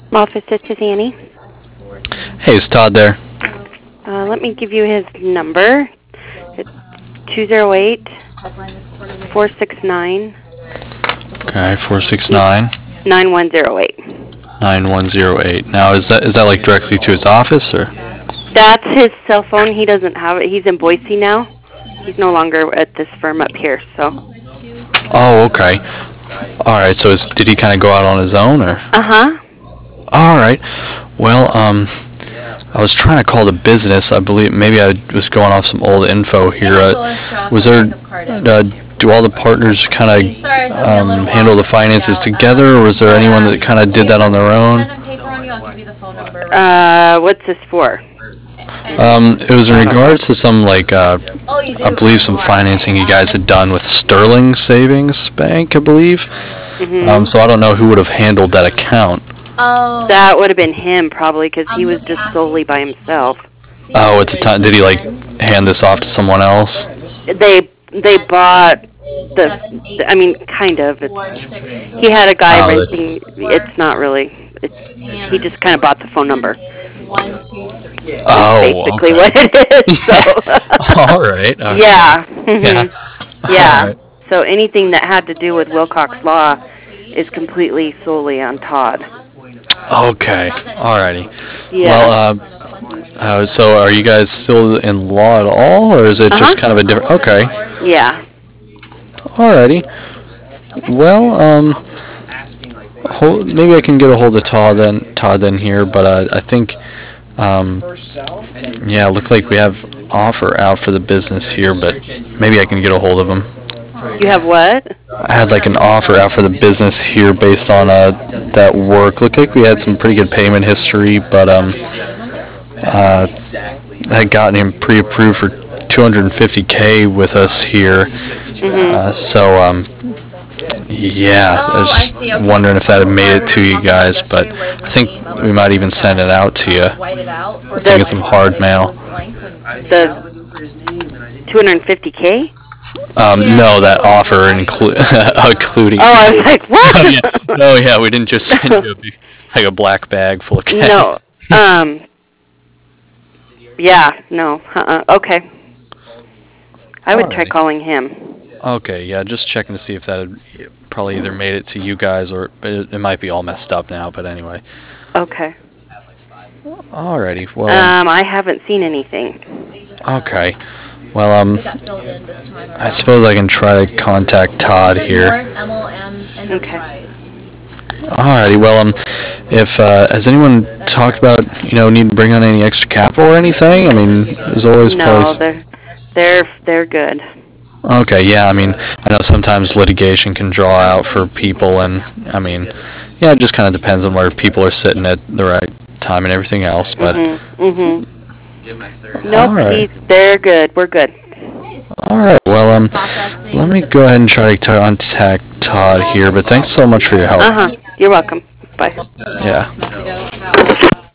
Office, this is Annie. Hey, is Todd there? Let me give you his number. It's 208-469-9108. Okay, 469 9108. Now, is that like directly to his office or? That's his cell phone. He doesn't have it. He's in Boise now. He's no longer at this firm up here, so. Oh, okay. All right. So did he kind of go out on his own or? Uh-huh. All right. Well, I was trying to call the business. I believe maybe I was going off some old info here. Was there? Do all the partners kind of handle the finances together, or was there anyone that kind of did that on their own? What's this for? It was in regards to some I believe some financing you guys had done with Sterling Savings Bank, I believe. Mm-hmm. So I don't know who would have handled that account. That would have been him, probably, because he was just solely by himself. Oh, at the time, did he hand this off to someone else? They bought I mean, kind of. He had a guy renting. It's not really. He just kind of bought the phone number. Oh, basically okay. what it is. So. All right. Okay. Yeah. Yeah. Yeah. All right. So anything that had to do with Wilcox Law is completely solely on Todd. Okay. Alrighty. Yeah. Well, so are you guys still in law at all, or is it just kind of a different? Okay. Yeah. Alrighty. Well, maybe I can get a hold of Todd then here, but I think, yeah, it looked like we have offer out for the business here, but maybe I can get a hold of him. You have what? I had an offer out for the business here based on that work. Looked like we had some pretty good payment history, but I had gotten him pre-approved for $250K with us here. Mm-hmm. Yeah, I was just wondering if that had made it to you guys, but I think we might even send it out to you. I think it's some hard mail. The 250K? No, that offer including. Oh, I was like, what? Yeah, we didn't just send you a black bag full of cash. No. Yeah, no. Okay. I would try calling him. Okay, yeah, just checking to see if that had probably either made it to you guys or it might be all messed up now, but anyway. Okay. Alrighty, well. I haven't seen anything. Okay. Well, I suppose I can try to contact Todd here. Okay. Alrighty, well, if, has anyone talked about, needing to bring on any extra capital or anything? I mean, there's always No, they're good. Okay, yeah, I mean, I know sometimes litigation can draw out for people, and, I mean, yeah, it just kind of depends on where people are sitting at the right time and everything else, but. Mm-hmm. Nope, right. They're good. We're good. Alright, well, let me go ahead and try to contact Todd here, but thanks so much for your help. You're welcome. Bye. Yeah.